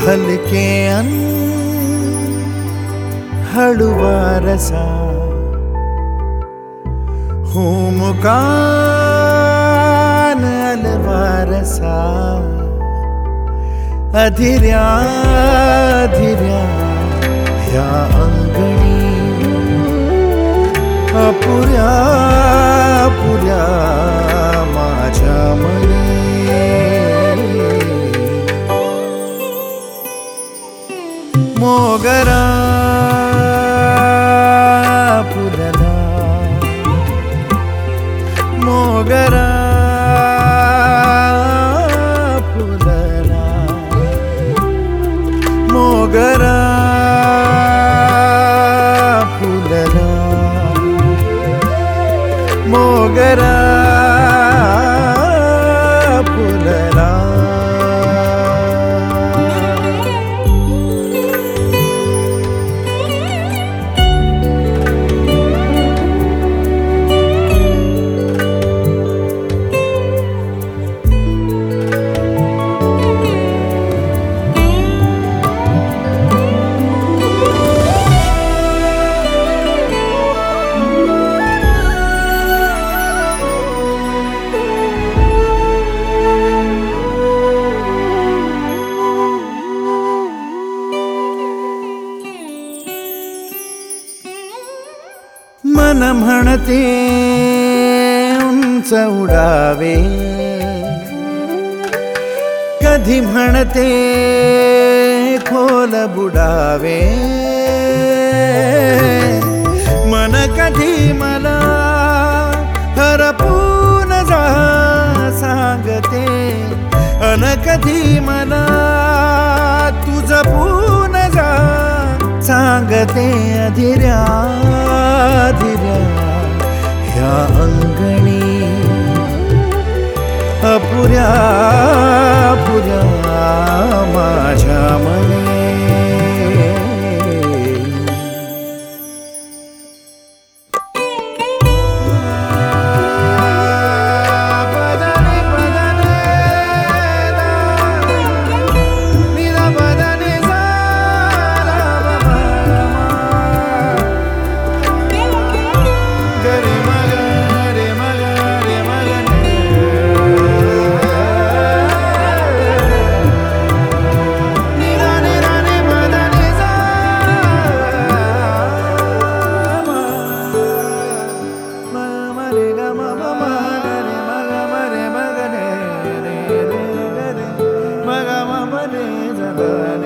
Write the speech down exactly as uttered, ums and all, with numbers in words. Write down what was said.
हलके अन हळुवारसा हुमुकान अलवारसा अधीर्या अधीर्या ह्या अंगणी अपुऱ्या अपुऱ्या माझ्या मनी मोगरा फुलला मोगरा फुलला मोगरा फुलला मोगरा फुलला मन म्हणते उंच उडावे कधी म्हणते खोल बुडावे मन कधी मला हरपून जा सांगते अन कधी मला तू जपून जा सांगते अधीर्या अधीर्या ह्या अंगणी अपुऱ्या अपुऱ्या माझ्या मनी Mama,